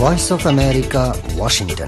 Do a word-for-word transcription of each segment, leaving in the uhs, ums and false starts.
Voice of America, Washington.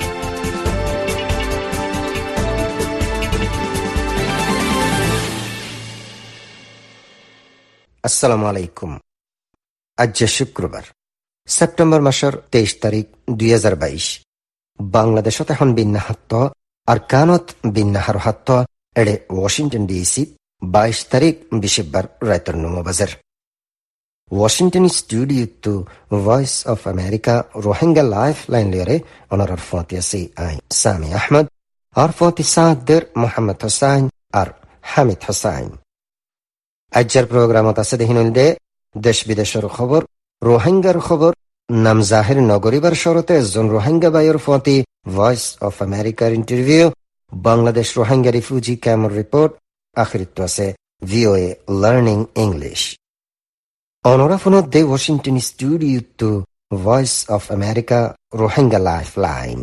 আসসালামু আলাইকুম। আজ শুক্রবার, সেপ্টেম্বর মাসের তেইশ তারিখ দুই হাজার বাইশ। বাংলাদেশত এখন বিন্যাহাত্ত আর কানত বিন্যাহার হাত্ত এড়ে ওয়াশিংটন ডিসি বাইশ তারিখ বিশেষবার রায়তর নম বাজার। Washington studio to Voice of America Rohingya lifeline লিয়ারে অনার ফতি আছে আই সামি আহমদ আর ফতি সাদের মোহাম্মদ হোসাইন আর হামিদ হোসাইন। আজ্জার প্রোগ্রামত আছে দেহিন দে দেশ বিদেশের খবর, রোহিঙ্গার খবর, নাম জাহির নগরীবার শরতে একজন রোহিঙ্গা বাইয়ের ফতি ভয়েস অফ আমেরিকার ইন্টারভিউ, বাংলাদেশ রোহিঙ্গা রিফিউজি ক্যাম্পের রিপোর্ট, আখিরিত আছে ভিওএ লার্নিং ইংলিশ। অনরা ফোনত দে Washington studio to Voice of America Rohingya lifeline.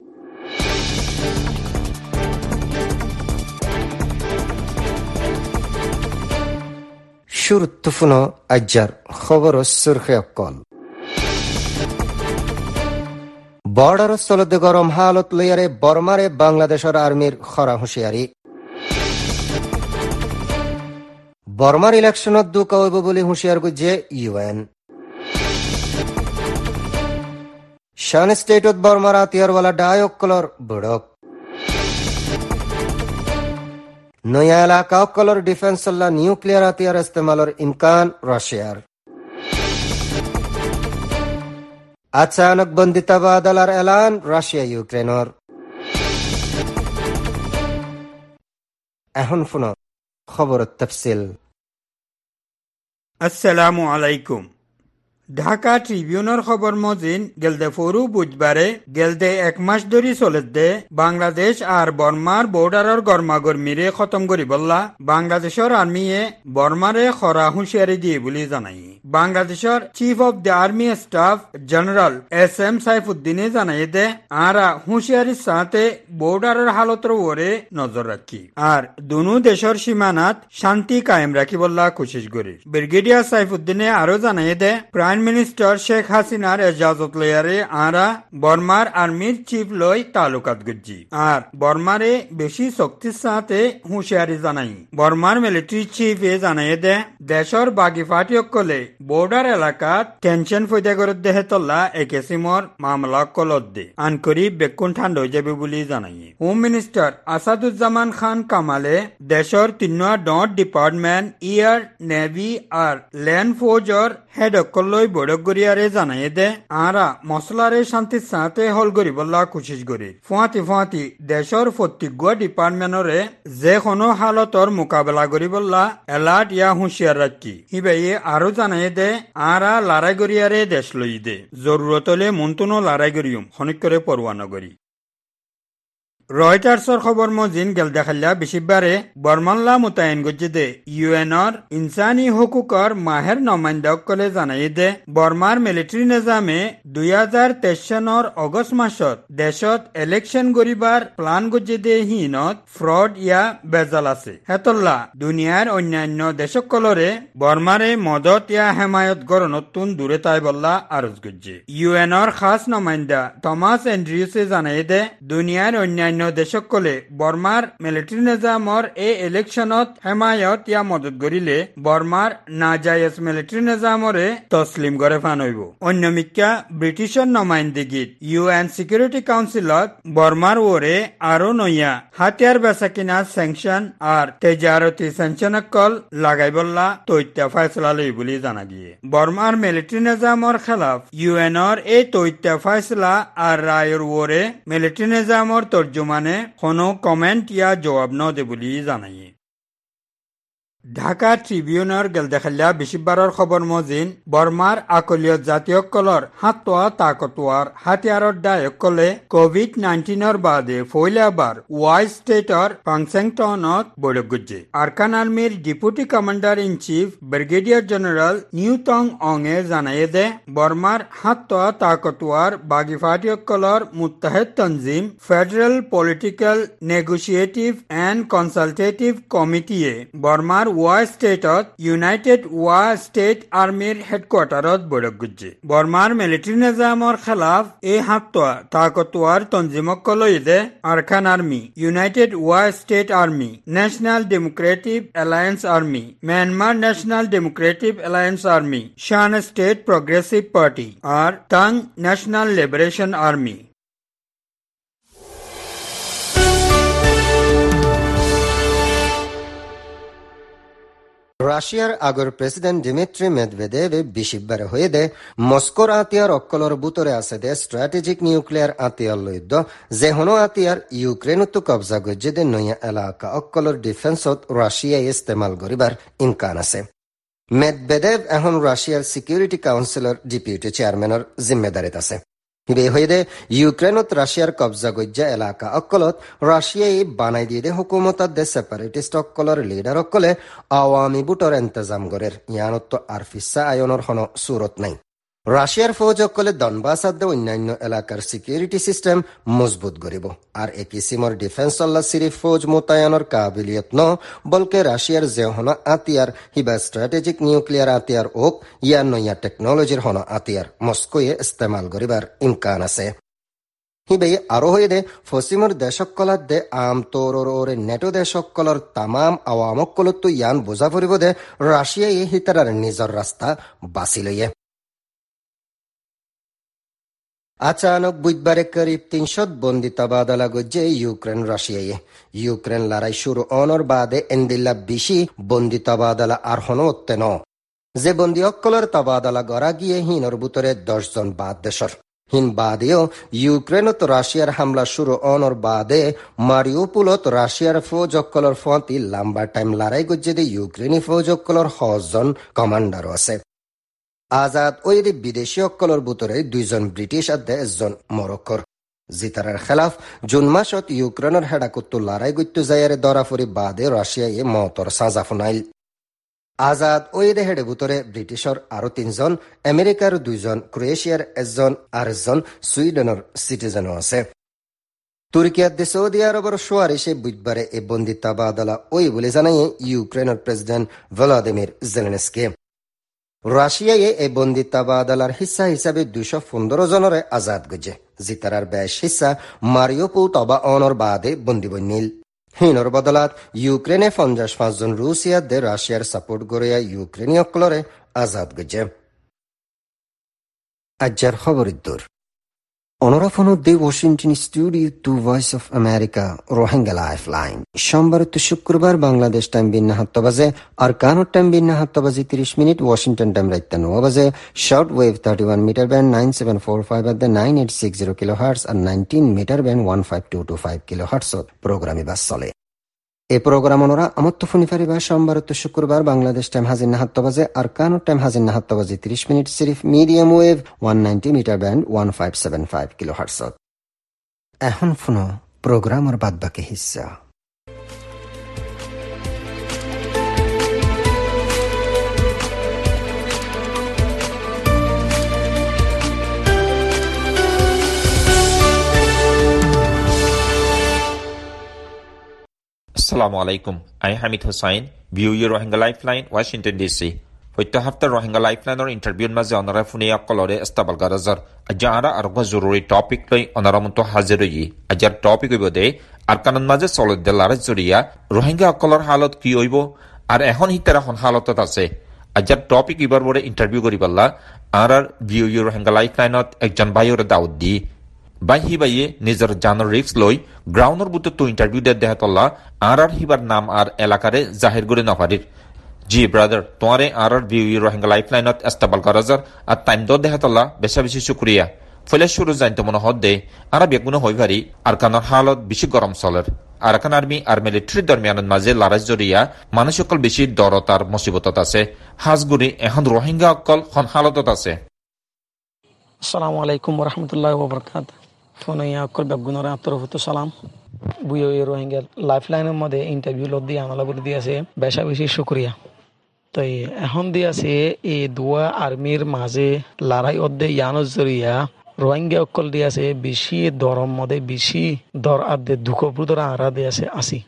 শুরুত্তফুন আজ্জার খবর সুরখে অকল। বর্ডার স্থলতে গরম হালত লইয়ারে বর্মারে বাংলাদেশের আর্মির খরা হুঁশিয়ারি। বর্মার ইলেকশনত দুকা হইব বলে হুঁশিয়ার গুজে ইউএন। শান স্টেটত বর্মার আতিয়ারওয়ালা ডায়কলর বড়ক। নয়া এলাকা অকলর ডিফেন্স নিউক্লিয়ার হাতিয়ার ইস্তেমালর ইমকান রাশিয়ার। আচানক বন্দি তাবাদলার এলান রাশিয়া ইউক্রেনর। এখন শুনো খবর তফসিল। আসসালামু আলাইকুম। ঢাকা ট্রিবিউনের খবর মজিন গেলদে ফরু বুধবারে গেলদে এক মাস ধরি চলে দে বাংলাদেশ আর বর্মার বর্ডারের গরমাগরমিরে খতম করি বললা বাংলাদেশের আর্মিয়ে বর্মারে খরা হুঁশিয়ারি দিয়ে বলে জানাই। বাংলাদেশের chief of the army staff general S M সাইফুদ্দিনে জানাই দে আরা হুঁশিয়ারির সাথে বর্ডারের হালতর ওরে নজর রাখি আর দুনু দেশের সীমানাত শান্তি কায়েম রাখি বললা কোশিশ করি। ব্রিগেডিয়ার সাইফুদ্দিনে আরো জানাই দে প্রাইম মিনিস্টার শেখ হাসিনার এজাজত লয়ারে আরা বর্মার আর্মির চিফ লই তালুকাত গুজি আর বর্মারে বেশি শক্তির সাথে হুঁশিয়ারি জানাই। বর্মার মিলিটারি চিফ এ জানাই দে দেশর বাগি ফাটিয়কলে বর্ডার এলাকাত টেনশন ফৈদা করে দেহে তল্লা একেসিমর মামলা কলত দে আনকরি বেকুন ঠান্ডা হয়ে যাবে বলে জানাই। হোম মিনিস্টার আসাদুজ্জামান খান কামালে দেশর তিনটা ডট ডিপার্টমেন্ট ইয়ার নেভি আর ল্যান্ড ফোর্সর হেড অকলই বৈঠক গড়িয়ারে জানাই দে আরা মশলারে শান্তির সাথে হল গড়ি বল্লা কোশিশ করি ফুয়াতি ফুয়াতি দেশর প্রত্যেক ডিপার্টমেন্টরে যে কোনো হালতর মোকাবেলা করি বল্লা এলার্ট ইয়া হুঁশিয়ার রাখি। হিবাইয়ে আরো জানাই দে আরা লড়াই গড়িয়ারে দেশ লই দে জরুরত হলে মন্তুনো লড়াই গড়িয়ম খনিক করে পরোয়া নগরী। রয়টার্সর খবর মজিন গেল দেখাল্লা বেশিবারে বর্মাল্লা মোতায়েন গজ্জে দে ইউএনর ইনসানি হকুকর মাহের নমাইন্দকলে জানাই দে বর্মার মিলিটারি নিজামে দুই হাজার তেইশ সনের অগস্ট মাসত দেশত ইলেকশন গরিবার প্লান গজ্জে দে হিনত ফ্রড ইয়া বেজাল আছে হেতল্লা দুনিয়ার অন্যান্য দেশকলরে বর্মারে মদত ইয়া হেমায়ত গরনতুন দূরে তাই বল্লা আরজ গজ্জে। ইউএনর খাস নমাইন্দা থমাস এন্ড্রিউসে জানাই দে দুনিয়ার অন্যান্য দেশকলে বর্মার মিলিটারি নিজামর এই ইলেকশনত হেমায়ত ইয়া মদত গরিলে বর্মার নাজায়েজ মিলিটারি নিজামরে তসলিম করে ফান হইব। অন্যমিকা ব্রিটিশর নমাইন্দিগিত ইউএন সিকিউরিটি কাউন্সিলত বর্মার ওরে আরো নইয়া হাতিয়ার বেচা কিনা স্যাংশন আর তেজারতি স্যাংশনকল লাগাই বললা তৈত্যা ফাইসলা লই বলে জানা গিয়ে। বর্মার মিলিটারি নিজামর খেলাফ ইউএনর এই তৈত্যা ফাইসলা আর রায়ের ওরে মিলিটারি নিজামর তর্জুমা মানে কোনো কমেন্ট ইয়া জবাব ন দে বলি জানাই। ঢাকা ট্রিবিউনের গেল দেখাল্লা বেশিবারের খবর মজিন বর্মার আকলীয় জাতীয় কলর হাতোয়া তাকতোয়ার হাতিয়ারর ডায়কলে কোভিড নাইন্টিনের বাদে ফইলাবার ওয়াই স্টেটর পাংসেংটনত বৈঠক গুজে। আরকান আর্মির deputy commander in chief brigadier general নিউটং অং এ জানাই দে বর্মার হাতোয়া তাকতোয়ার বাগি ফাটিয়কলর মুত্তাহেদ তনজিম federal political negotiative and consultative কমিটিয়ে বর্মার ওয়া স্টেটত ইউনাইটেড ওয়া স্টেট আর্মির হেডকোয়ার্টারত বৈঠক গুজছে বর্মার মিলিটারি নিজামৰ খেলাফ এই হাতোয়া তাকতোয়ার তঞ্জিমক লইদে Arakan Army United Wa State Army National Democratic Alliance Army Myanmar National Democratic Alliance Army Shan State Progressive Party আর টাং ন্যাশনাল লিবারেশন আর্মি রাশিয়ার আগর প্রেসিডেন্ট ডিমিট্রি মেদভেদেভ বিশিববারে হয়ে দে মস্কোর আতিয়ার অক্কলর বুতরে আছে দে স্ট্র্যাটেজিক নিউক্লিয়ার আতিয়ার লইদ্য যে হনো আতিয়ার ইউক্রেনত কবজা গজ্জে দে নয়া এলাকা অক্কলর ডিফেন্সত রাশিয়া ইস্তেমাল করিবার ইমকান আছে। মেদভেদেভ এখন রাশিয়ার সিকিউরিটি কাউন্সিলর ডিপুটি চেয়ারম্যানের জিম্মেদারিত আছে। হিবে হয়ে দে ইউক্রেনত রাশিয়ার কবজা গজ্জা এলাকা অক্কলত রাশিয়াই বানাই দিয়ে দে হুকুমতার দে সেপারেটিস্ট অক্কলর লিডার অক্কলে আওয়ামী বুটর এন্তজাম গরের ইয়ানত আর ফিসা আয়নের হন সুরত নাই। রাশিয়ার ফৌজ অক্কলে দনবাস আদে অন্যান্য এলাকার সিকিউরিটি সিস্টেম মজবুত গরিব আর এ কিসিমর ডিফেন্স আল্লাহ সিরিফ ফৌজ মোতায়নের কাবিলিয়ত ন বলকে রাশিয়ার যে হন আতিয়ার হিবা স্ট্র্যাটেজিক নিউক্লিয়ার আতিয়ার ওক ইয়ার নয়া টেকনোলজির হন আতিয়ার মস্কোয়ে ইস্তেমাল করিবার ইমকান আছে। হিবে আরো হয়ে দে ফসিমর দেশকলার দে আম তোরর ওরে নেটো দেশকলর তামাম আওয়ামকলত ইয়ান বোঝা পড়িব দে রাশিয়া এই হিতারার নিজর রাস্তা বাছি লইয়ে। আচানক বুধবারে করিব তিনশত বন্দি তবাদলা গজ্জে ইউক্রেন রাশিয়ায় ইউক্রেন লড়াই শুরু অনর বাদে এন্দিল্লা বেশি বন্দি তবাদলা আর হন উত্তে ন যে বন্দি অক্কলর তবাদলা গড়া গিয়ে হিনর বুতরে দশ জন বাদ দেশর হিন বাদেও ইউক্রেনত রাশিয়ার হামলা শুরু অনর বাদে মারিউপুলত রাশিয়ার ফৌজ অক্কলর ফতি লম্বা টাইম লড়াই গজ্জে দে ইউক্রেনি ফৌজ অক্কলর হজন কমান্ডারও আছে। আজাদ ওই বিদেশী অক্কলর বুতরে দুইজন ব্রিটিশ আর একজন মরক্কর জিতারার খেলাফ জুন মাসত ইউক্রেনের হেডাকুত্তু লড়াই গত্তু যাইয়ারে দরাফরি বাদে রাশিয়ায় মতর সাজা ফুনাইল। আজাদ ওই হেডে বুতরে ব্রিটিশর আরো তিনজন আমেরিকার দুইজন ক্রোয়েশিয়ার একজন আর একজন সুইডেনের সিটিজেনও আছে। তুর্কিয়ার দে সৌদি আরবের সোয়ারিশে বুধবারে এ বন্দি তাবাদলা ওই বলে জানাই ইউক্রেনের প্রেসিডেন্ট ভলোদিমির জেলেনস্কি। রাশিয়ায় এই বন্দি তাবাদালার হিসা হিসাবে দুইশো পনেরো জনরে আজাদ গজে জিতারার বেশ হিসা মারিওপুল তবা অনর বাদে বন্দি বন্যিল হিনর বদলাত ইউক্রেনে পঞ্চাশ পাঁচজন রুশিয়াদের রাশিয়ার সাপোর্ট গড়িয়া ইউক্রেনি অক্লরে আজাদ গজে। আজ্জার খবরিদ্দুর অনরাফন দি Washington studio to Voice of America Rohingya lifeline সোমবার তো শুক্রবার বাংলাদেশ টাইম বিন্না হাত্ত বাজে আর কানুর টাইম বিন্না হাত্ত বাজে তিরিশ মিনিট ওয়াশিংটন টাইম রাইত নয় বাজে shortwave thirty one metre band nine seven four five at the nine eight six zero kilohertz আর nineteen metre band one five two two five kilohertz প্রোগ্রামে বাস চলে। এই programme ওনরা আমত্ত ফোনি ফারিবা সোমবার তো শুক্রবার বাংলাদেশ টাইম হাজির না হাত্ত বাজে আর কানুর টাইম হাজির না হাত্ত বাজে তিরিশ মিনিট সিরিফ medium wave one ninety metre band one five seven five kilohertz. এখন ফোনো প্রোগ্রাম আর বাদ বাকি হিস্সা। Assalamu alaikum. I am Hamid Hussain, view your Rohingya Lifeline, Washington D C. Hoyto hafta Rohingya Lifeline or interview maze onara fune akolore estabal garazar. Ajara argo zururi topic loi onara munto haziroyi. Ajar topic ibode arkanon maze solid delar zuriya Rohingya akolor halot ki oibo ar ehon hitera hon halotot আছে। আজাৰ topic ইবার বড় interview করিবাল্লা আর আর view your Rohingya Lifeline ot ekjon bhaior daud di বাই হিবাইয়ে নিজের জানোর রিক্স লই গ্রাউন্ডর বুতে তো ইন্টারভিউ দে দেহাতল্লা আর আর হিবার নাম আর এলাকারে জাহির করে নফারির। জি ব্রাদার তোমারে আর আর ভিউ রোহিঙ্গা লাইফলাইনত এস্টাবল করাজার আর টাইম দ দেহাতল্লা বেশা বেশি শুক্রিয়া। ফলে শুরু জানতে মনে হদ দে আর বেগুনো হই ভারি আর কানার হালত বেশি গরম চলের আরাকান আর্মি আর মিলিটারির দরমিয়ানের মাঝে লড়াই জড়িয়া মানুষ অকল বেশি দরত আর মুসিবতত আছে। হাজগুড়ি এখন রোহিঙ্গা অকল খন হালতত আছে। আসসালামু আলাইকুম ওয়া রাহমাতুল্লাহি ওয়া বারাকাতুহু। ফোনয়া অকল বেগুনোর আতরফতু সালাম বুয়ো রোহিঙ্গা লাইফলাইনের মধ্যে ইন্টারভিউ লদ দিয়ে আনালা বলে দিয়েছে বেশা বেশি শুক্রিয়া। তো এখন দিয়েছে এই দুয়া আর্মির মাঝে লড়াই অধ্যে ইয়ানোর জরিয়া রোহিঙ্গা অকল দিয়েছে বেশি দরম মধ্যে বেশি দর আদে দুঃখ বুদরা আরা দিয়েছে আসি।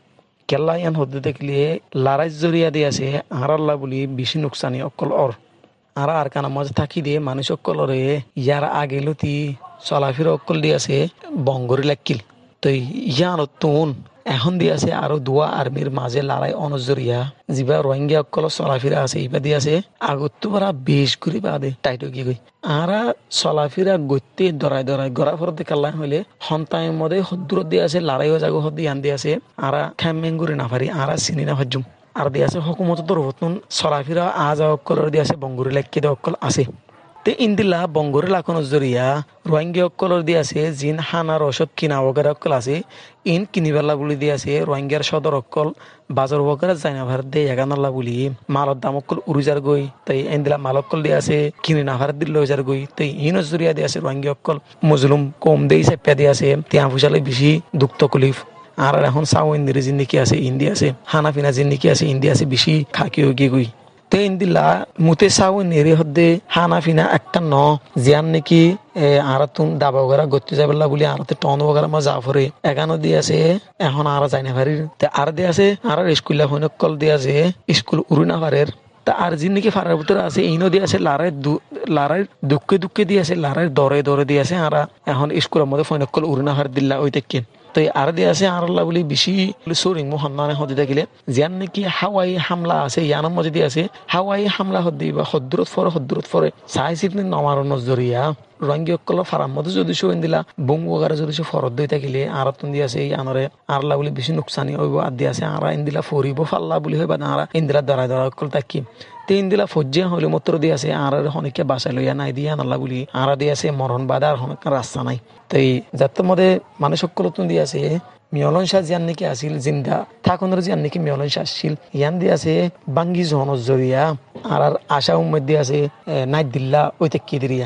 কেলা ইয়ান হতে দেখলে লারাই জরিয়া দিয়ে আছে আর আল্লাহ বলি বেশি নুকসানি অকল অর আর আর কানা মজা থাকি দিয়ে মানুষ অকলরে ইয়ার আগে লতি চলাফেরা অকল দিয়ে আছে বঙ্গরি লাকিল তো ইয়ান তুন এখন দিয়ে আছে আরো দুয়া আর্মির মাঝে লড়াই অনজরিয়া যিবা রোহিঙ্গা অকল চলাফেরা আছে ইবা দিয়ে আছে আগত তো পারা বেশ করে বাদে টাইট গিয়ে গই আরা চলাফেরা গত্যে দরাই দরাই গড়া ফরতে কাল্লা হইলে সন্তানের মধ্যে হদ্দুরত দিয়ে আছে লড়াইও জাগো হদ্দি আন দিয়ে আছে আরা খেমেঙ্গুরি না পারি আরা চিনি না ভাজুম আর দিয়ে আছে হকুমত তোর হতুন চলাফেরা আজ অকলর দিয়ে আছে বঙ্গুরি লাক্কি দে অকল আছে তে ইন্দিলা বঙ্গরে লাখনো জরিয়া রোহিঙ্গা অকলর দিয়ে আছে জিন হানার ওষুধ কিনা বগেরা অকল আছে ইন কিনিবেলা বলি দিয়ে আছে রোহিঙ্গার সদর অকল বাজার বগেরা যাইনা ভারত দিয়ে এগানাল্লা বলি মালর দাম অকল উড়িজার গই তাই ইন্দিলা মাল অকল দিয়ে আছে কিনি না ভারত দিল যার গই তাই ইনো জরিয়া দিয়ে আছে রোহিঙ্গা অকল মজলুম কম দেই চেপা দিয়ে আছে তিয়া ফুসালে বেশি দুঃখ কলিফ আর এখন চাও ইন্দিরে জিন্দিকি আছে ইন্দি আছে হানা ফিনা জিন্দিকি আছে ইন্দি আছে বেশি খাকি হয়ে গিয়ে গই তে ইন্দিলা মুতে চাও নেরে হদ্দে হানা ফিনা একটা ন জিয়ান নাকি আর তুন দাবা বগেরা গতি যাবেলা বলি আর টন বগেরা মা যা ফরে এগানো দিয়ে আছে এখন আর যাই না পারির আর দিয়ে আছে আর স্কুল কল দিয়ে আছে স্কুল উড়ি না পারের তা আর যিনি নাকি ফারার ভিতরে আছে ইনো দিয়ে আছে লারাই লারাই দুঃখে দুঃখে দিয়ে আছে লারাই দরে দরে দিয়ে আছে আর এখন স্কুলের মধ্যে ফৈনকল উড়ি না পার দিল্লা ওই দেখেন তো আর দিয়ে আছে আর আল্লাহ বলি বেশি সরিং মোহান্নানে হতে থাকিলে জিয়ান নাকি হাওয়াই হামলা আছে ইয়ানোর মধ্যে দিয়ে আছে হাওয়াই হামলা হদ্দি বা হদ্দুরত ফরে হদ্দুরত ফরে চাই চিপনি নমার নজরিয়া রোহিঙ্গা অকল ফারার মধ্যে যদি সইন দিলা বুম বগারে যদি সে ফরত দিয়ে থাকিলে আর তুন দিয়ে আছে এই আনরে আর আল্লাহ বলি বেশি নুকসানি হইব আর দিয়ে আছে আর ইন্দিলা ফরিব ফাল্লা বলি হইবা আর ইন্দিলা দরাই দরা অকল তাকি ইন্দিলা ফজ্জা হইলে মত্র দিয়ে আছে আর হনিকে বাসায় লইয়া নাই দিয়া নাল্লা বলি আর দিয়ে আছে মরণ বাদে আর হনক রাস্তা নাই তাই যাত্রার মধ্যে মানুষ সকল তুন দিয়ে আছে মিয়লন শাহ জিয়ান নাকি আসিল জিন্দা থাকুনের জিয়ান নাকি মিয়লন শাহ আসিল ইয়ান দিয়ে আছে বাঙ্গি জহনর জরিয়া আর আর আশা উম্মেদ দিয়ে আছে নাই দিল্লা ওই তেকি দিরিয়া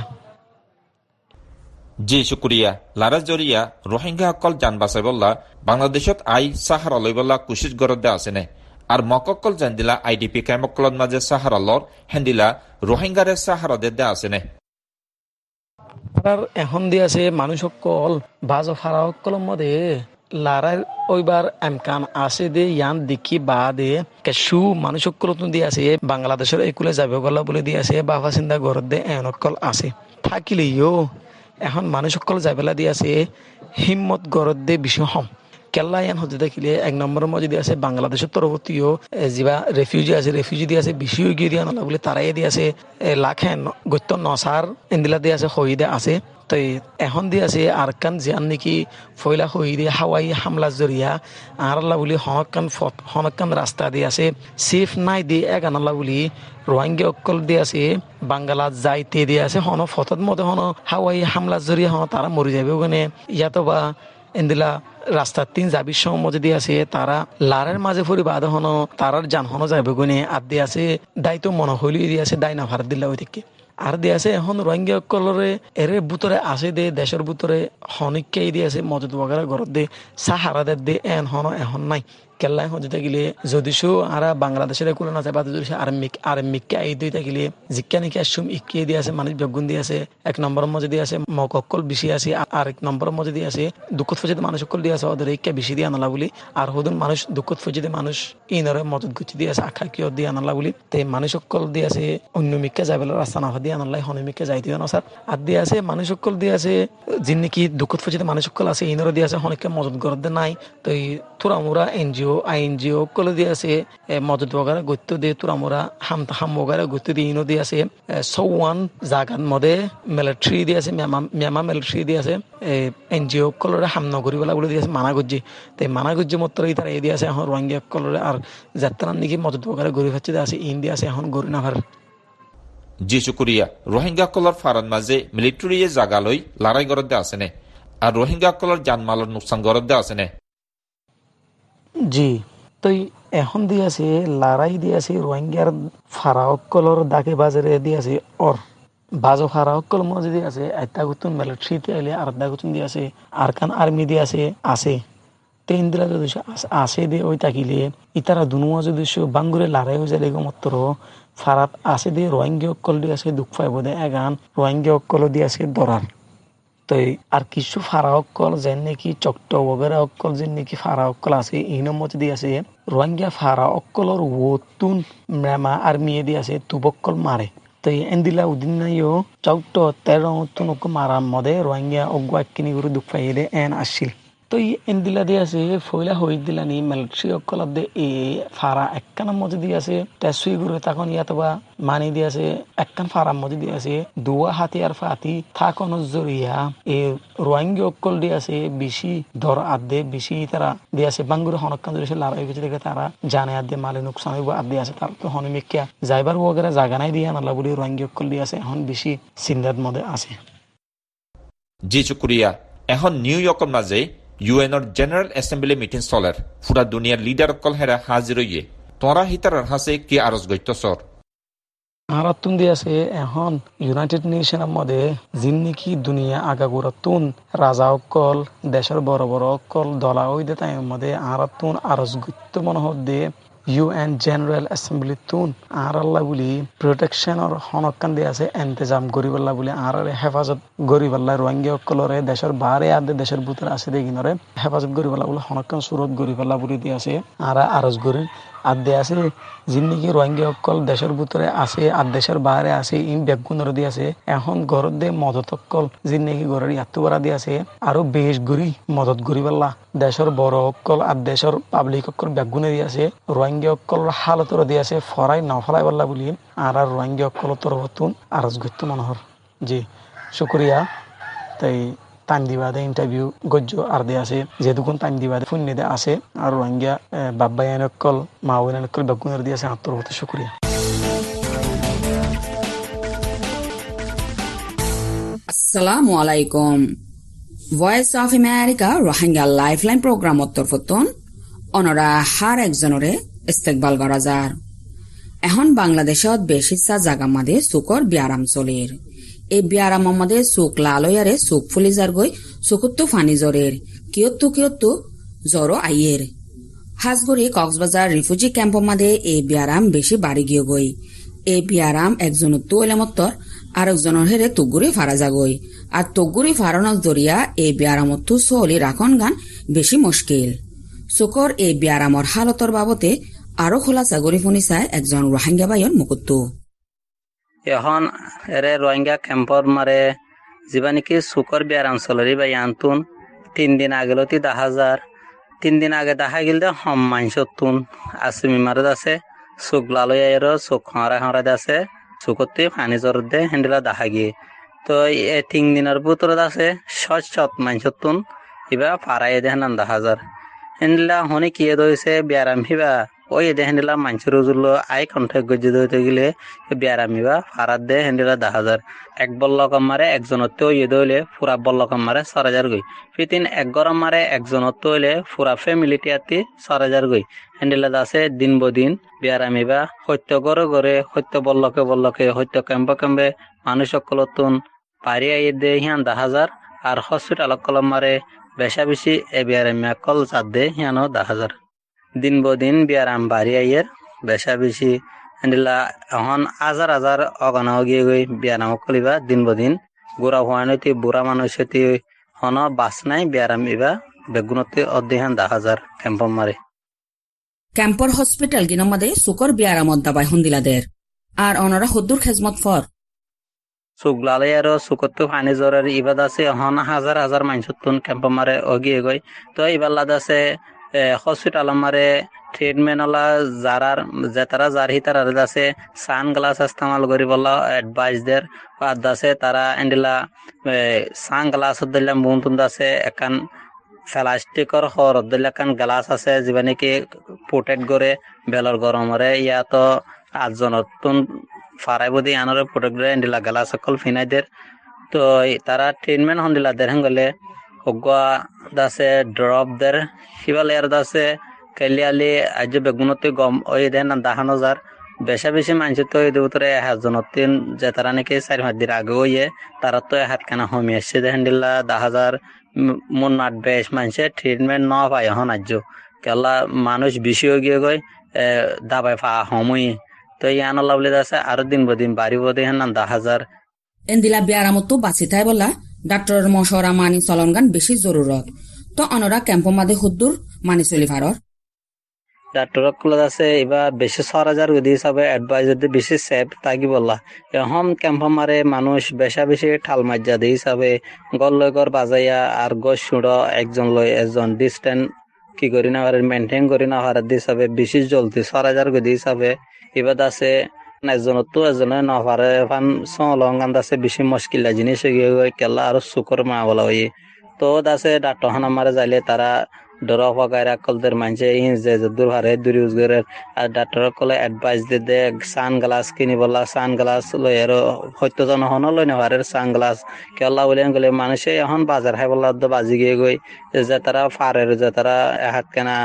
জি শুক্রিয়া লারাজ জরিয়া রোহিঙ্গা অকল জান বাসাই বললা বাংলাদেশত আই সাহারা লই বললা কুশিস গরদে আছে নে আর মককল জানদিলা আইডিপি ক্যামকলর মাঝে সাহারা লর হেন্দিলা রোহিঙ্গারে সাহারা দে আছে নে আর এখন দিয়ে আছে মানুষ সকল বাজ ফারা সকলের মধ্যে লারার ওইবার এমকান আছে দে ইয়ান দেখি বা দে কেসু মানুষ সকল দিয়ে আছে বাংলাদেশের একুলে যাবে গলা বলে দিয়ে আছে বাবা চিন্তা ঘরত দে এনকল আছে থাকিলেও এখন মানুষ সকল যাবেলা দিয়ে আছে হিম্মত গরত দে বেশি হম কেল্লা ইয়ান হতে দেখিলে এক নম্বরের মধ্যে দিয়ে আছে বাংলাদেশের তরফতিও যা রেফিউজি আছে রেফিউজি দিয়ে আছে বেশি গিয়ে দিয়া নলা বলে তারাই দিয়ে আছে লাখে গত্য নসার ইন্দিলা দিয়ে আছে শহীদে আছে তো এখন দিয়ে আছে আর কান জিয়ান নাকি ফয়লা শহীদে হাওয়াই হামলা জরিয়া আর আল্লাহ বলি হনকান হনকান রাস্তা দিয়ে আছে সেফ নাই দিয়ে এক আনাল্লা বলি রোহিঙ্গা অকল দিয়ে আছে বাংলা যাইতে দিয়ে আছে হন ফতত মতে হন হাওয়াই হামলা জরিয়া হন তারা মরি যাবে ওখানে ইয়াতো বা ইন্দিলা রাস্তার তিন যাবির সময় মধ্যে দিয়ে আছে তারা লারের মাঝে ফুরি বাদ হন তারার যান হন যাবে গুনে আর দিয়ে আছে দায়িত্ব মনে হইলি দিয়ে আছে দায় না ভারত দিল্লা ওই থেকে আর দিয়ে আছে এখন রোহিঙ্গা কলরে এর বুতরে আছে দে দেশের বুতরে হনিককে দিয়ে আছে মজুদ বগারা ঘরত দে সাহারাদের দে এন হন এখন নাই কেল্লাই হতে থাকিলে যদিও আর বাংলাদেশের কোনো না চাই বা যদি আর্মিক আর্মিককে আই দিয়ে থাকিলে জিজ্ঞা নাকি আসুম ইকে দিয়ে আছে মানুষ বেগুন দিয়ে আছে এক নম্বরের মধ্যে দিয়ে আছে মকল বেশি আছে আর এক নম্বরের মধ্যে দিয়ে আছে দুঃখত ফজিতে মানুষ সকল দিয়ে আছে ওদের ইকে বেশি দিয়ে আনালা বলি আর হদুন মানুষ দুঃখত ফজিতে মানুষ ইনরে মজুদ গুছি দিয়ে আছে আখা কিয় দিয়ে আনালা বলি তাই মানুষ সকল দিয়ে আছে অন্য মিককে যাবে রাস্তা না দিয়ে আনালাই হনমিককে যাইতে না স্যার আর দিয়ে আছে মানুষ সকল দিয়ে আছে যিনি নাকি দুঃখত ফজিতে মানুষ সকল আছে ইনরে দিয়ে আছে হনিককে মজুদ গরদে নাই তো তোরা মোরা এনজিও আইএনজিও কলে দিয়ে আছে মদত বগারা গত্য দিয়ে তোরা মোরা হাম হাম বগারা গত্য দিয়ে ইনো দিয়ে আছে সৌওয়ান জাগান মধ্যে মিলিটারি দিয়ে আছে মিয়ামা মিলিটারি দিয়ে আছে এনজিও কলরে হাম নগরী বলা বলে দিয়ে আছে মানা গজ্জি তাই মানা গজ্জি মতো তারা এই দিয়ে আছে এখন রোহিঙ্গা কলরে আর যাত্রা নাকি মদত বগারা গরি হচ্ছে আছে ইন দিয়ে আছে এখন গরি না ভার জি শুক্রিয়া রোহিঙ্গা কলর ফারান মাঝে মিলিটারি জাগালই লড়াই গরদে আছে নে আর রোহিঙ্গা কলর জানমালর নুকসান গরদে আছে নে জি তো এখন দিয়ে আছে লড়াই দিয়ে আছে রোহিঙ্গার ফারাওকলর দাকে বাজারে দিয়ে আছে ওর বাজো ফারাওকল মধ্যে দিয়ে আছে একটা গুতুন মিলিটারিতে এলে আর একটা গুতুন দিয়ে আছে আর কান আর্মি দিয়ে আছে আছে তিন দিলা যদি আসে দিয়ে ওই তাকিলে ইতারা দুনুয়া যদি বাঙ্গুরে লড়াই হয়ে যায় মাত্র ফারাত আসে দিয়ে রোহিঙ্গা অকল দিয়ে আছে দুঃখ পাইব দে এগান রোহিঙ্গা অকল দিয়ে আছে দরার তো আর কিছু ফারা অকল যেন নাকি চক্ট বগেরা অকল যেন নাকি ফারা অকল আছে ইনের মধ্যে দিয়ে আছে রোহিঙ্গা ফারা অকলর ওতুন মেমা আর মেয়ে দিয়ে আছে তুবক্কল মারে তো এন্দিলা উদিন নাইও চক্ট তেরো তুন মারার মধ্যে রোহিঙ্গা অগুয়া কিনি করে দুঃখ পাইয়ে এন আসছিল তো এই এন্দিলা দিয়ে আছে ফইলা হই দিলা নি মিলিটারি অকল দে এ ফারা একখানের মধ্যে দিয়ে আছে তেসুই গুরু তখন ইয়াতবা মানি দিয়ে আছে একখান ফারার মধ্যে দিয়ে আছে দুয়া হাতি আর ফাতি থাকন জরিয়া এ রোহিঙ্গা অকল দিয়ে আছে বেশি ধর আদে বেশি তারা দিয়ে আছে বাঙ্গুর হনকান ধরে লড়াই গেছে দেখে তারা জানে আদে মালে নুকসান হইব আদে আছে তার তো হনমিকিয়া যাইবার ওগেরা জায়গা নাই দিয়ে নালা বলি রোহিঙ্গা অকল দিয়ে আছে এখন বেশি চিন্তার মধ্যে আছে জি শুক্রিয়া এখন নিউ ইয়র্কের মাঝে ইউএনর জেনারেল এসেম্বলি মিটিং চলের পুরা দুনিয়ার লিডার অকল হেরা হাজির হইয়ে তোরা হিতার হাসে কি আরজ গইতছর আরাতুন দিয়ে আছে এখন ইউনাইটেড নেশনের মধ্যে যিন নাকি দুনিয়া আগাগোড়াতুন রাজা অকল দেশের বড় বড় অকল দলা ওই দে তাই মধ্যে আরাতুন আরজ গইত মনোহর দে ইউএন জেনারেল এসেম্বলি তুন আর আল্লাহ বলি প্রোটেকশনের হনকান দিয়ে আছে এন্তেজাম গরিবাল্লাহ বলি আর হেফাজত গরিবাল্লাহ রোহিঙ্গা অকলরে দেশের বাহারে আদে দেশের ভিতরে আছে দেখিনরে হেফাজত গরিবাল্লাহ বলে হনকান সুরত গরিবাল্লাহ বলি দিয়ে আছে আর আরজ গরি আদে আছে যিন নাকি রোহিঙ্গা অকল দেশের ভিতরে আছে আর দেশের বাহারে আছে ইন বেগুনের দিয়ে আছে এখন ঘরত দে মদত অকল যিন নাকি ঘরের ইয়াত্তু বাড়া দিয়ে আছে আরো বেশ গরি মদত গরিবাল্লাহ দেশের বড় অকল আর দেশের পাবলিক অকল বেগুনে দিয়ে আছে রোহিঙ্গা অকল হালতর দিয়ে আছে ফরাই নফলাই বললা বলি আর আর রোহিঙ্গা অকল তরফতুন আরজ গত্য মনোহর জি শুক্রিয়া তাই টাইম দিবাদে ইন্টারভিউ গজ্জ আর দে আছে যেহেতুকুন টাইম দিবাদে ফোন দে আছে আর রোহিঙ্গা বাব্বাইন অকল মাওয়াইন অকল বেগুনের দিয়ে আছে আত্মর হতে শুক্রিয়া আসসালামু আলাইকুম Voice of America Rohingya lifeline programme তরফতন অনরা হার একজনরে ইস্তেকবাল করা যার এখন বাংলাদেশত বেশিসা জাগা মাদে সুকর বিয়ারাম চলের এই বিয়ারাম মাদে সুক লালয়ারে সুক ফুলি যার গই সুকুত্তু ফানি জ্বরের কিয়ত্তু কিয়ত্তু জ্বরও আইয়ের হাজগড়ি কক্সবাজার রিফিউজি ক্যাম্প মাদে এই বিয়ারাম বেশি বাড়ি গিয়ে গই এই বিয়ারাম একজনত্তু এলামত্তর আর একজনের হেরে তুগুরি ফারা যাগই আর তুগুরি ফারানোর দরিয়া এই বিয়ারামত্তু সহলি রাখন গান বেশি মুশকিল সুকর এই বিয়ারামর হালতর বাবতে আরো খোলা চাগরি শুনি চাই একজন রোহিঙ্গা বাইর মুকুত্তু এখন এরে রোহিঙ্গা ক্যাম্পর মারে যা নাকি সুকর বিয়ারাম চলরি বাই আনতুন তিন দিন আগেলতি দা হাজার তিন দিন আগে দেখা গেল দে হম মাইনসতুন আসমি মারদ আছে চোখ লালয়ার চোখ হরা হরাদ আছে চোখতে পানি জ্বর দে হেন্ডিলা দেখা গিয়ে তো এই তিন দিনের ভিতৰত আছে সৎ সৎ মাইনসতুন ইবা পারাই দেহ দা হাজার হেন্ডিলা হনে কি দইছে বিয়ারাম হিবা ওই দে হেন্ডিলা মাইনসুর জুল আই কন্ট্যাক্ট গজ্জি দইতে গেলে বিয়ারামিবা ফারাদ দে হেন্ডিলা দা হাজার এক বল্লকম মারে একজনতে ওই দইলে পুরা বল্লকম মারে চার হাজার গই ফিতিন এক গরম মারে একজনত তৈলে পুরা ফ্যামিলিটি আতি চার হাজার গই হেন্ডিলা আছে দিন বদিন বিয়ারামিবা সত্য গড়ে গড়ে সত্য বল্লকে বল্লকে সত্য কেম্পে কেম্পে মানুষ সকলতুন পারি আই দে হিয়ান দা হাজার আর হসপিটাল কলম মারে বেশা বেশি এ বিয়ারামি কল চার দে হিয়ানো দা হাজার দিন বদিন বিয়ারাম বাড়ি আইয়ের বেশা বেশি হেন্ডিলা এখন হাজার হাজার অগনা গিয়ে গই বিয়ারাম কলিবা দিন বদিন গোড়া হওয়ানতি বুড়া মানুষতি হন বাস নাই বিয়ারাম ইবা বেগুনতে অধ্যয়ন দা হাজার ক্যাম্প মারে ক্যাম্পর হসপিটাল গিনমাদে সুকর বিয়ারামত দাবাই হন্দিলাদের আর অনরা হদ্দুর খেজমত ফর সুগলালে আর সুকত্তু ফানি জ্বরের ইবাদ আছে এখন হাজার হাজার মাইনসতুন ক্যাম্প মারে অগিয়ে গই তো ইবাল্লাদ আছে হসপিটাল মারে ট্রিটমেন্ট ওলা যারার যে তারা যার হিতার আছে সান গ্লাস ইস্তেমাল করি বলা এডভাইস দের বাদ আছে তারা এন্ডিলা সান গ্লাস দিলাম বুনতুন আছে একান প্লাস্টিকর হর দিলে একান গ্লাস আছে যা নাকি প্রোটেক্ট করে বেলর গরমরে ইয়া তো আটজনতুন ফারাই বদি আনরে প্রোটেক্ট করে এন্ডিলা গ্লাস সকল ফিনাই দের তো তারা ট্রিটমেন্ট হন্দিলা দের হলে অগুয়া দাসে ড্রপ দের সিবাল এর দাসে কালিয়ালি আজ বেগুনতে গম ওই দেন দাহান হাজার বেশা বেশি মানুষ তো এই ভিতরে হাজনতিন যে তারা নাকি চারি পাঁচ দিন আগে হইয়ে তারা তো হাত কানা হমি আসছে হেন্ডিল্লা দা হাজার মন আট বেশ মানুষে ট্রিটমেন্ট ন পায় এখন আজ কেলা মানুষ বেশি হয়ে গিয়ে গই দাবাই পা হমই তো ইয়ান বলে আছে আরো দিন বদিন বাড়ি বদি হেন দা হাজার এন্দিলা বিয়ারামতো বাঁচি তাই বলা ডাক্তারের মশওয়ারা মানি চলনগান বেশি জরুরত তো অনরা ক্যাম্প মাদে হুদ্দুর মানি চলি ভারর ডাক্তার কুলত আছে এবার বেশি ছয় হাজার গদি হিসাবে অ্যাডভাইস যদি বেশি সেফ তাকি বললা এখন ক্যাম্প মারে মানুষ বেশা বেশি ঠাল মাজ্জা দিয়ে হিসাবে গল লই গর বাজাইয়া আর গছ শুড় একজন লই একজন ডিস্টেন্স কি করি না পারে মেনটেন করি না পারে হিসাবে বেশি জলদি ছয় হাজার গদি হিসাবে এবার আছে একজনের তো এজনে না পারে ফান সলঙ্গান আছে বেশি মুশকিলা জিনিস হয়ে কেলা আর সুকর মা বলা হয়ে তো আছে ডাক্তার খানা মারে যাইলে তারা ডরা ফাগাইরা কলদের মানছে ইন যে দূর হারে দূর ইউজ করে আর ডাক্তার কলে অ্যাডভাইস দে দে সান গ্লাস কিনি বলা সান গ্লাস লই আর হয়তো জন হন লই না হারের সান গ্লাস কেলা বলে গেলে মানুষে এখন বাজার হাই বলা তো বাজি গিয়ে গই যে তারা ফারের যে তারা হাত কেনা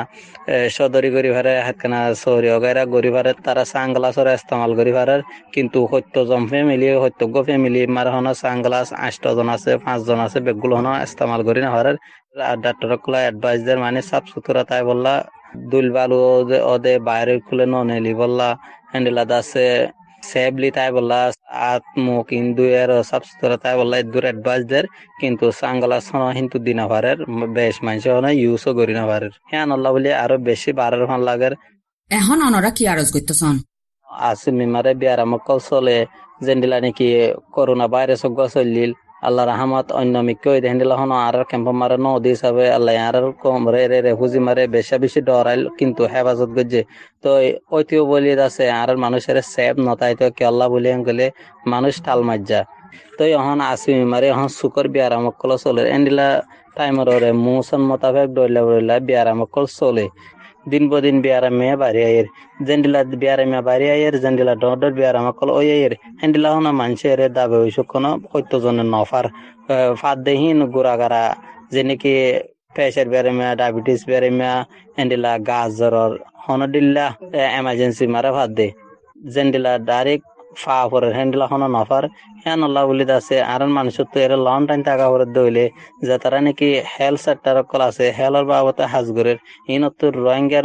সদরি করি ভারে হাত কেনা সরি ওগাইরা গরি ভারে তারা সান গ্লাসের ইস্তেমাল করি ভারের কিন্তু হয়তো জন ফ্যামিলি হয়তো গো ফ্যামিলি মার হন সান গ্লাস আষ্ট জন আছে পাঁচ জন আছে বেগুলো হন ইস্তেমাল করি না হারের ডাক্তার কলা অ্যাডভাইস দের মানে সাফ সুতরা তাই বললা দুল বালু ওদে বাইরে খুলে ননেলি বললা হ্যান্ডেলা দাসে সেবলি তাই বললা আত্মুক ইন্দু এর সাফ সুতরা তাই বললা দূর অ্যাডভাইস দের কিন্তু সাংগলাস হন কিন্তু দিনা ভারের বেশ মানুষ হন ইউজও করি না ভারের হ্যাঁ আল্লাহ বলি আরো বেশি বারের ভান লাগের এখন অনরা কি আরজ করতেছন আছে মিমারে বিয়ার আমকল চলে জেন্ডিলা নাকি করোনা ভাইরাস গছলিল আল্লাহ রহমত অন্য মিক্কই হেন্ডিলা হন আর ক্যাম্প মারে নদী হিসাবে আল্লাহ আর কম রে রে রেফুজি মারে বেশা বেশি ডরাইল কিন্তু হেফাজত গজে তো ঐতিও বলি আছে আর মানুষের সেফ নতাই তো কে আল্লাহ বলি গেলে মানুষ টাল মাজ্জা তো এখন আসি মারে এখন সুকর বিয়ার আমকল চলে এন্ডিলা টাইমর রে মুসন মোতাবেক ডইলা ডইলা বিয়ার আমকল চলে দিন বদিন বিয়ারা মেয়ে বাড়ি আয়ের জেন্ডিলা বিয়ারা মেয়ে বাড়ি আয়ের জেন্ডিলা ডর বিয়ারা মকল ওই আয়ের হ্যান্ডিলা হনা মানুষের দাবে ওই সুখন হয়তো জনের নফার ফাদ দেহীন গুড়াগারা যে নাকি প্রেশার বিয়ারে মেয়া ডায়াবেটিস বিয়ারে মেয়া হ্যান্ডিলা গাজর হনডিল্লা এমার্জেন্সি মারা ফাদ দে জেন্ডিলা ডাইরেক্ট ফা পরের হ্যান্ডিলা হন নফার হ্যান আল্লাহ বলি আছে আর মানুষের তো এর লং টাইম টাকা করে দইলে যে তারা নাকি হেলথ সেক্টর কল আছে হেলর বাবতে হাজগরের ইনত রোহিঙ্গার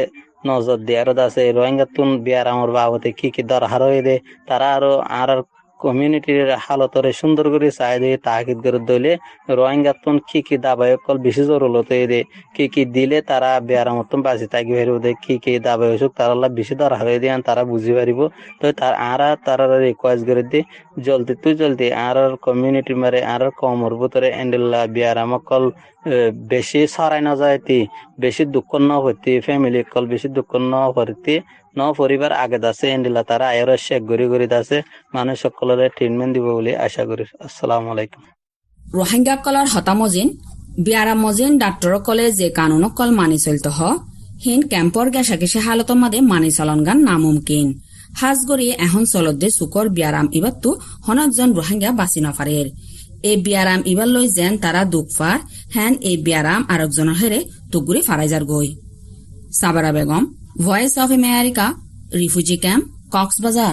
নজর দিয়ে আরো আছে রোহিঙ্গা তুন বিয়ার আমার বাবতে কি কি দরকার হয়ে দে তারা আরো আর কমিউনিটির হালতরে সুন্দর করে চাই দিয়ে তাকিদ করে দইলে রোহিঙ্গা তুন কি কি দাবায় কল বেশি জরুরত হয়ে দে কি কি দিলে তারা বিয়ার মতন বাঁচি থাকি পারিব দে কি কি দাবায় হয়েছে তারা বেশি দরকার হয়ে দিয়ে তারা বুঝি পারিব তো তার আর তারা রিকোয়েস্ট করে দিয়ে জলদি তুই জলদি আর কমিউনিটি মারে আর কমর ভিতরে এন্ডেল্লা বিয়ার আমকল বেশি সরাই না যাইতি বেশি দুঃখ ন হইতি ফ্যামিলি কল বেশি দুঃখ ন হইতি ন পরিবার আগে দাসে এন্ডিলা তারা আয়ের শেখ গড়ি গড়ি দাসে মানুষ সকলের ট্রিটমেন্ট দিব বলে আশা করি। আসসালামু আলাইকুম। রোহিঙ্গা কলার হতামজিন বিয়ারা মজিন ডাক্তার কলে যে কানুন কল মানি চলত হ হিন ক্যাম্পর গেসা গেসে হালত মাদে মানি চলন গান নামুমকিন হাজগরি এখন চলদে সুকর বিয়ারাম ইবাত্তু হনকজন রোহিঙ্গা বাঁচি নফারের এই বিয়ারাম ইবার লই যেন তারা দুঃফার হ্যান এই বিয়ারাম আরেকজনের হেরে তুগুরি ফারাইজার গই। Sabara Begum, Voice of America, refugee camp, Cox's Bazar.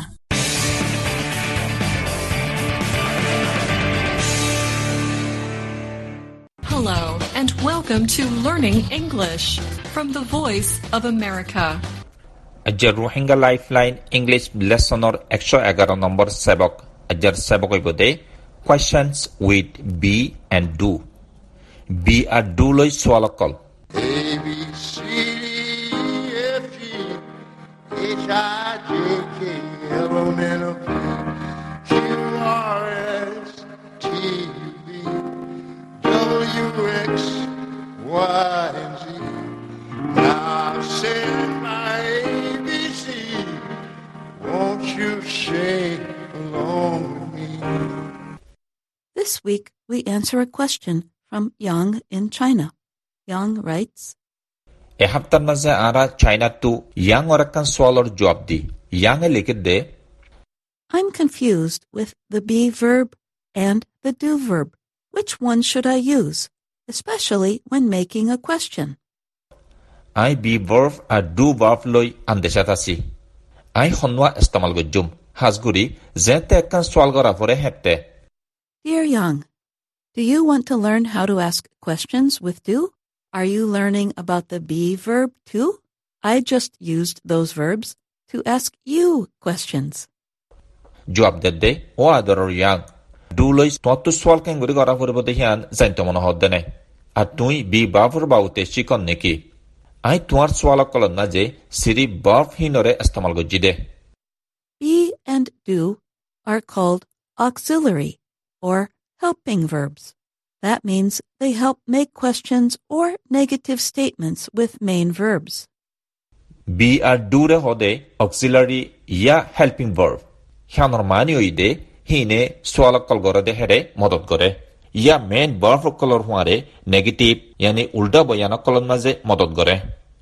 Hello and welcome to Learning English from the Voice of America. Ajar Rohingya Lifeline English Lesson একশো এগারো নম্বর সেবক আjar সেবক হইবদে questions with be and do. Be R do লই সোয়ালকল A B C D F G H I J K L M N O P Q R S T U V W X Y and Z. Now sing my A B C, won't you sing along with me? This week we answer a question from Yang in China. Yang writes, A Haftar মাঝে আরা চাইনা too young ওর একখান সোয়ালর জবাব দি ইয়াং এ লিখে দে I'm confused with the be verb and the do verb. Which one should I use, especially when making a question? আই be verb আর do verb লই আন্দেশাত আছি আই হনওয়া ইস্তেমাল গজ্জুম হাজগুড়ি যেতে একখান সোয়াল করা পরে হেঁটে Dear Yang, do you want to learn how to ask questions with do? Are you learning about the be verb too? I just used those verbs to ask you questions. জবাব দে দে ও আদর young দুলৈ তোঁতো সোয়াল কেঙ্গুরি করা ফুরিব দেখিয়ান জানতে মনে হদ্দে নাই আর তুই B বাফর বাউতে চিকন নেকি আই তোমার সোয়ালক কলন না যে সিরি বাফ হিনরে ইস্তেমাল গজ্জি দে Be and do are called auxiliary or helping verbs. That means they help make questions or negative statements with main verbs. Be R do রে হদে auxiliary ইয়া helping verb হিয়ানর মানি হইদে হিনে সোয়ালক কল গরে দে হেরে মদত করে ইয়া মেন verb কলর হুয়ারে নেগেটিভ ইয়ানি উল্টা বয়ানক কলন মাঝে মদত করে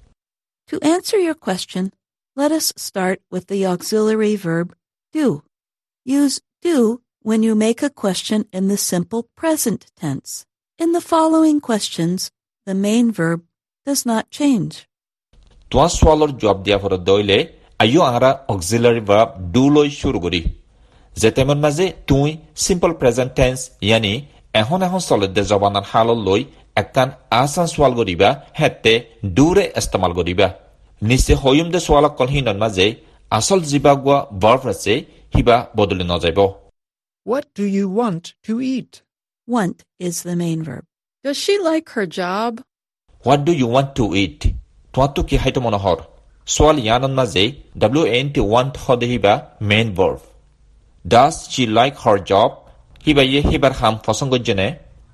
To answer your question, let us start with the auxiliary verb do. Use do when you make a question in the simple present tense. In the following questions, the main verb does not change. Tua swalor job dia for doile ayo ara auxiliary verb do loi shuru gori. Zetemon maze tui simple present tense yani ehon ehon solid de zabanar halol loi ekkan asan swal goriba hette do re istemal goriba. Nise hoyum de swala kol hinon maze asol jibagwa verb ase hiba bodole no jaibo. What do you want to eat? Want is the main verb. Does she like her job? What do you want to eat? Tuatu ki haito monohor. Swal yanon maze want want hode hiba main verb. Does she like her job? Hiba ye hibar ham fasongo jene.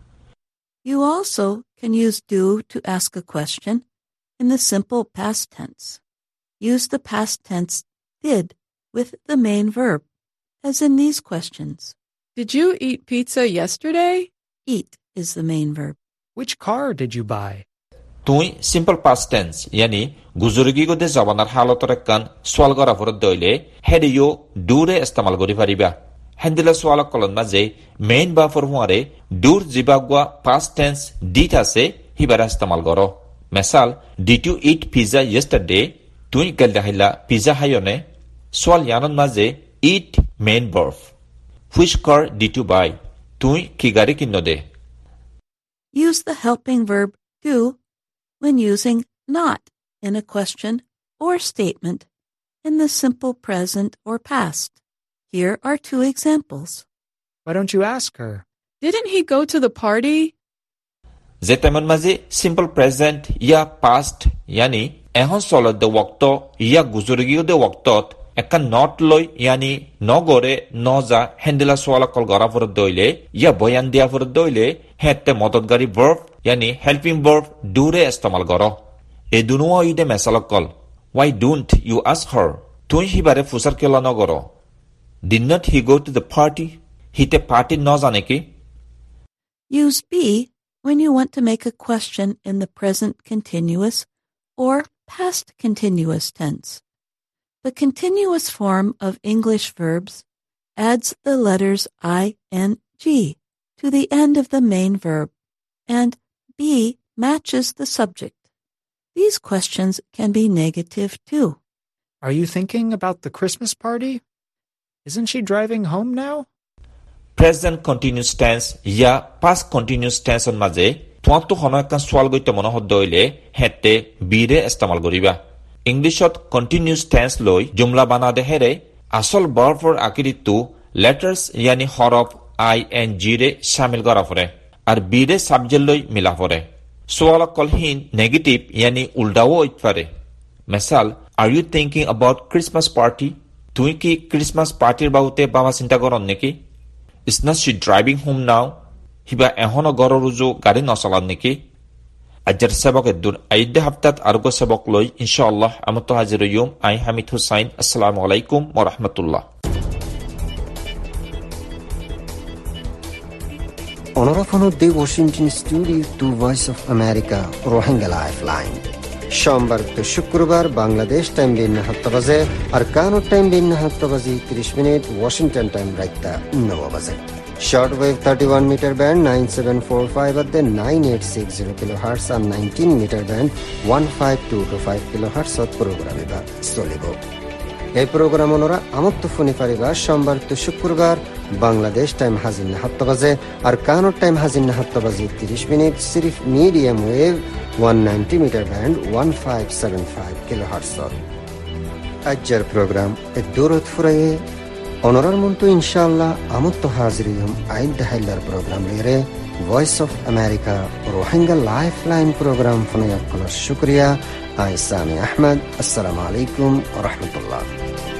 You also can use do to ask a question in the simple past tense. Use the past tense did with the main verb, as in these questions. Did you eat pizza yesterday? Eat is the main verb. Which car did you buy? Tui simple past tense yani guzurgi go de zabanar halotor ekkan swal gora forod doile hede yo do re istemal gori pariba. Hendila swala kolon maze main ba for huare dur jibagwa past tense dit ase hibara istemal goro. Misal, did you eat pizza yesterday? Tui galda hila pizza hayone. Swal yanon maze eat main verb. Which car did you buy? Tui ki gari kinno de. Use the helping verb do when using not in a question or statement in the simple present or past. Here are two examples. Why don't you ask her? Didn't he go to the party? Zetemon maze simple present ya past yani ehon solod de waqto ya guzurgi de waqtot ekkan not loy yani no gore no ja hendela swala kol gora for doile ya boyan dia for doile hette mododgari verb yani helping verb do re istemal goro e dunuwa ide mesalok kol why don't you ask her tui hibare fusar kela no goro did not he go to the party hite party no jane ki Use be when you want to make a question in the present continuous or past continuous tense. The continuous form of English verbs adds the letters ing to the end of the main verb, and be matches the subject. These questions can be negative too. Are you thinking about the Christmas party? Isn't she driving home now? Present continuous tense ya past continuous tense on maze tuantu hono ekkan swal goite mono hoddoile hette bire istemal goriba. Englishot continuous tense loi jumla banade here asol verb for akiritu letters yani horof ing re shamil kora pore ar bire subject loi mila pore swala kol hin negative yani uldao hoit pare. Misal, are you thinking about Christmas party? Tui ki Christmas party baute baba sinta koron neki? Is not she driving home now? Hiba ehono goro ruju gari nosalan neki? Ajar sabak edur aide haftat argo sabak loy inshallah amato haziru yum ay Hamid Hussain. Assalamu alaikum wa rahmatullah. অনরাফানো দি Washington studio to Voice of America Rohingya lifeline সোমবার তো শুক্রবার Bangladesh time বিন সাতটা বাজে আর Canada time বিন সাতটা বাজে ত্রিশ মিনিট ওয়াশিংটন টাইম রাইতা নব বাজে shortwave thirty one metre band nine seven four five আদে nine eight six zero kilohertz আর nineteen metre band one five two two five kilohertz programme এবার চলিব এই প্রোগ্রাম ওনারা আমত্ত ফোনে পারিবা সোমবার তো শুক্রবার বাংলাদেশ টাইম হাজির না সাতটা বাজে আর কানাডা টাইম হাজির না সাতটা বাজে তিরিশ মিনিট সিরিফ medium wave one ninety metre band one five seven five kilohertz আজ্জার প্রোগ্রাম এ দৌরত ফুরাইয়ে Onorar muntu inshallah amutto haziriyum aid dahillar program lere Voice of America Rohingya Lifeline program funa yakkular shukriya. Ay Sami Ahmad. Assalamu alaikum wa rahmatullah.